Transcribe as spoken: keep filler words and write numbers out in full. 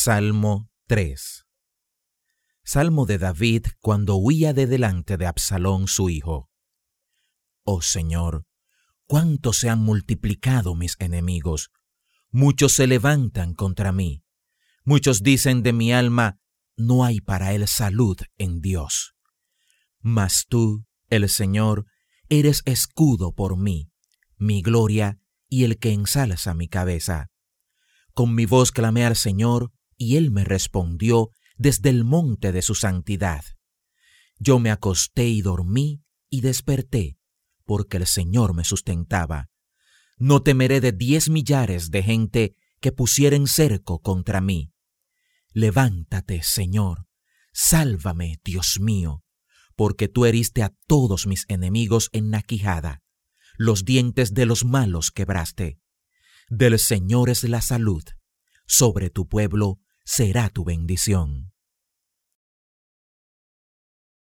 Salmo tres. Salmo de David cuando huía de delante de Absalón su hijo. Oh Señor, cuánto se han multiplicado mis enemigos. Muchos se levantan contra mí. Muchos dicen de mi alma, no hay para él salud en Dios. Mas tú, el Señor, eres escudo por mí, mi gloria y el que ensalza mi cabeza. Con mi voz clamé al Señor, y Él me respondió desde el monte de su santidad. Yo me acosté y dormí y desperté, porque el Señor me sustentaba. No temeré de diez millares de gente que pusieren cerco contra mí. Levántate, Señor, sálvame, Dios mío, porque tú heriste a todos mis enemigos en la quijada, los dientes de los malos quebraste. Del Señor es la salud, sobre tu pueblo será tu bendición.